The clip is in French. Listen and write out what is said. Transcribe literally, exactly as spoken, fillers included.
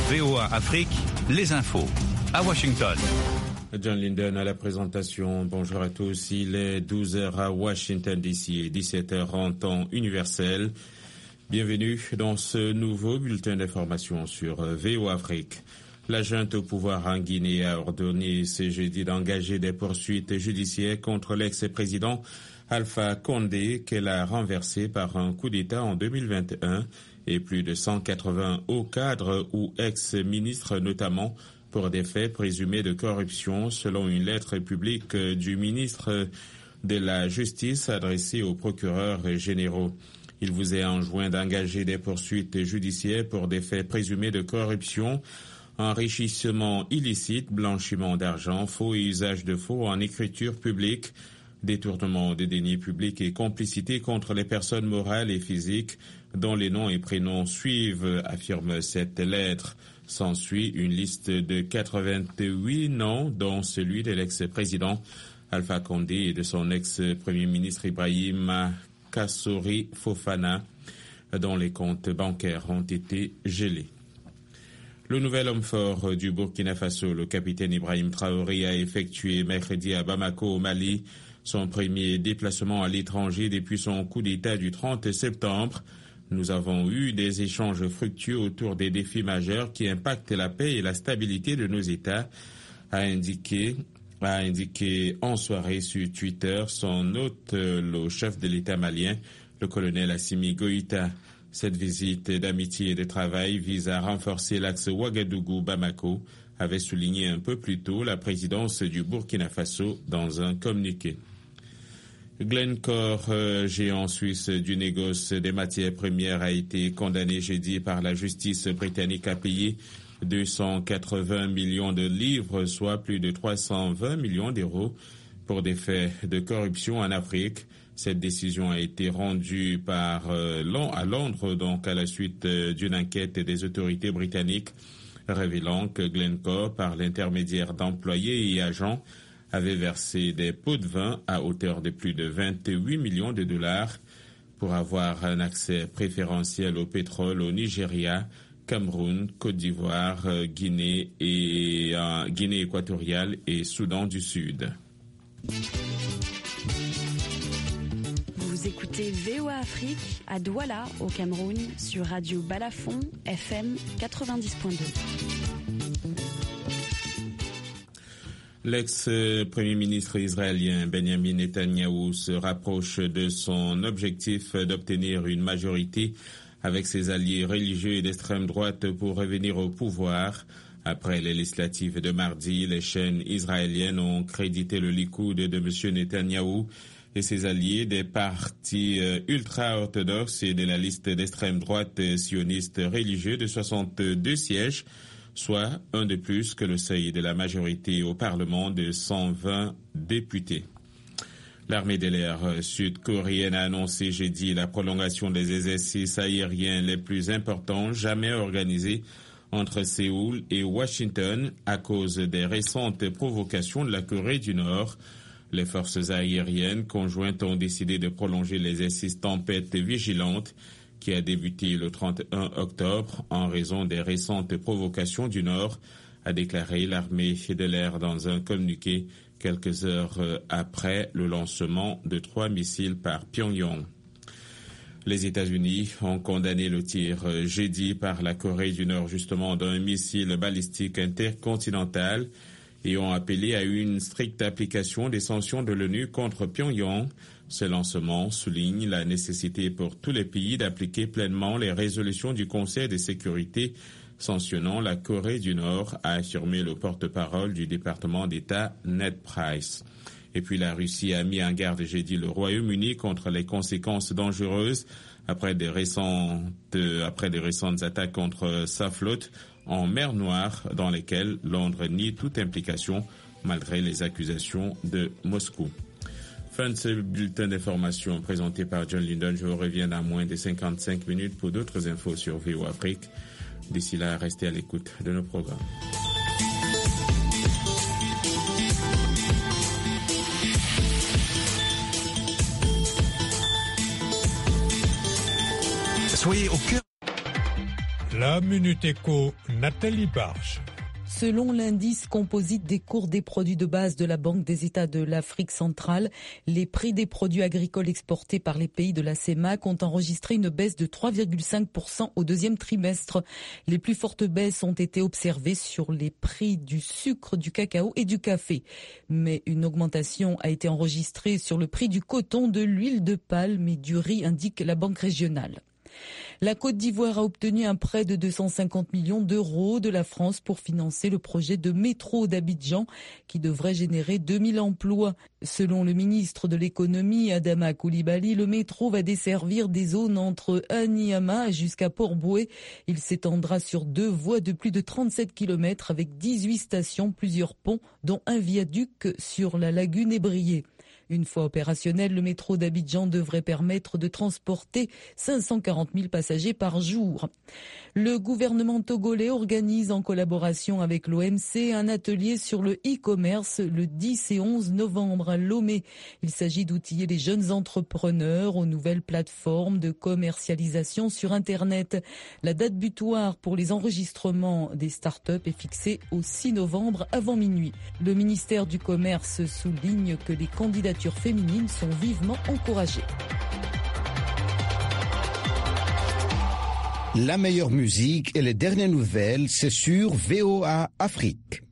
V O A Afrique, les infos. À Washington. John Linden à la présentation. Bonjour à tous. Il est douze heures à Washington D C et dix-sept heures en temps universel. Bienvenue dans ce nouveau bulletin d'information sur V O A Afrique. La junte au pouvoir en Guinée a ordonné ce jeudi d'engager des poursuites judiciaires contre l'ex-président Alpha Condé qu'elle a renversé par un coup d'État en deux mille vingt et un et plus de cent quatre-vingts hauts cadres ou ex-ministres notamment pour des faits présumés de corruption selon une lettre publique du ministre de la Justice adressée aux procureurs généraux. Il vous est enjoint d'engager des poursuites judiciaires pour des faits présumés de corruption, enrichissement illicite, blanchiment d'argent, faux et usage de faux en écriture publique, détournement des deniers publics et complicité contre les personnes morales et physiques dont les noms et prénoms suivent, affirme cette lettre. S'ensuit une liste de quatre-vingt-huit noms, dont celui de l'ex-président Alpha Condé et de son ex-premier ministre Ibrahima Kassori Fofana, dont les comptes bancaires ont été gelés. Le nouvel homme fort du Burkina Faso, le capitaine Ibrahim Traoré, a effectué mercredi à Bamako, au Mali, son premier déplacement à l'étranger depuis son coup d'État du trente septembre. Nous avons eu des échanges fructueux autour des défis majeurs qui impactent la paix et la stabilité de nos États, a indiqué, a indiqué en soirée sur Twitter son hôte, le chef de l'État malien, le colonel Assimi Goïta. Cette visite d'amitié et de travail vise à renforcer l'axe Ouagadougou-Bamako, avait souligné un peu plus tôt la présidence du Burkina Faso dans un communiqué. Glencore, euh, géant suisse du négoce des matières premières, a été condamné jeudi par la justice britannique à payer deux cent quatre-vingts millions de livres, soit plus de trois cent vingt millions d'euros, pour des faits de corruption en Afrique. Cette décision a été rendue par euh, à Londres, donc à la suite euh, d'une enquête des autorités britanniques révélant que Glencore, par l'intermédiaire d'employés et agents, avait versé des pots de vin à hauteur de plus de vingt-huit millions de dollars pour avoir un accès préférentiel au pétrole au Nigeria, Cameroun, Côte d'Ivoire, Guinée et euh, Guinée équatoriale et Soudan du Sud. Vous écoutez V O A Afrique à Douala au Cameroun sur Radio Balafon F M quatre-vingt-dix point deux. L'ex-premier ministre israélien Benjamin Netanyahou se rapproche de son objectif d'obtenir une majorité avec ses alliés religieux et d'extrême droite pour revenir au pouvoir. Après les législatives de mardi, les chaînes israéliennes ont crédité le Likoud de M. Netanyahou et ses alliés des partis ultra-orthodoxes et de la liste d'extrême droite sioniste religieux de soixante-deux sièges, soit un de plus que le seuil de la majorité au Parlement de cent vingt députés. L'armée de l'air sud-coréenne a annoncé jeudi la prolongation des exercices aériens les plus importants jamais organisés entre Séoul et Washington à cause des récentes provocations de la Corée du Nord. Les forces aériennes conjointes ont décidé de prolonger l'exercice Tempête Vigilante qui a débuté le trente et un octobre en raison des récentes provocations du Nord, a déclaré l'armée de l'air dans un communiqué quelques heures après le lancement de trois missiles par Pyongyang. Les États-Unis ont condamné le tir jeudi par la Corée du Nord justement d'un missile balistique intercontinental et ont appelé à une stricte application des sanctions de l'ONU contre Pyongyang. Ce lancement souligne la nécessité pour tous les pays d'appliquer pleinement les résolutions du Conseil de sécurité sanctionnant la Corée du Nord, a affirmé le porte-parole du département d'État Ned Price. Et puis la Russie a mis en garde jeudi le Royaume-Uni contre les conséquences dangereuses après des récentes, après des récentes attaques contre sa flotte en mer Noire dans lesquelles Londres nie toute implication malgré les accusations de Moscou. Fin de ce bulletin d'information présenté par John Linden. Je vous reviens dans moins de cinquante-cinq minutes pour d'autres infos sur V O A Afrique. D'ici là, restez à l'écoute de nos programmes. Soyez au cœur. La Minute Éco, Nathalie Barge. Selon l'indice composite des cours des produits de base de la Banque des États de l'Afrique centrale, les prix des produits agricoles exportés par les pays de la C E M A C ont enregistré une baisse de trois virgule cinq pour cent au deuxième trimestre. Les plus fortes baisses ont été observées sur les prix du sucre, du cacao et du café. Mais une augmentation a été enregistrée sur le prix du coton, de l'huile de palme et du riz, indique la Banque régionale. La Côte d'Ivoire a obtenu un prêt de deux cent cinquante millions d'euros de la France pour financer le projet de métro d'Abidjan qui devrait générer deux mille emplois. Selon le ministre de l'économie, Adama Coulibaly, le métro va desservir des zones entre Niamey jusqu'à Port-Boué. Il s'étendra sur deux voies de plus de trente-sept kilomètres avec dix-huit stations, plusieurs ponts, dont un viaduc sur la lagune ébriée. Une fois opérationnel, le métro d'Abidjan devrait permettre de transporter cinq cent quarante mille passagers par jour. Le gouvernement togolais organise en collaboration avec l'O M C un atelier sur le e-commerce le dix et onze novembre à Lomé. Il s'agit d'outiller les jeunes entrepreneurs aux nouvelles plateformes de commercialisation sur Internet. La date butoir pour les enregistrements des startups est fixée au six novembre avant minuit. Le ministère du Commerce souligne que les candidatures féminines sont vivement encouragées. La meilleure musique et les dernières nouvelles, c'est sur V O A Afrique.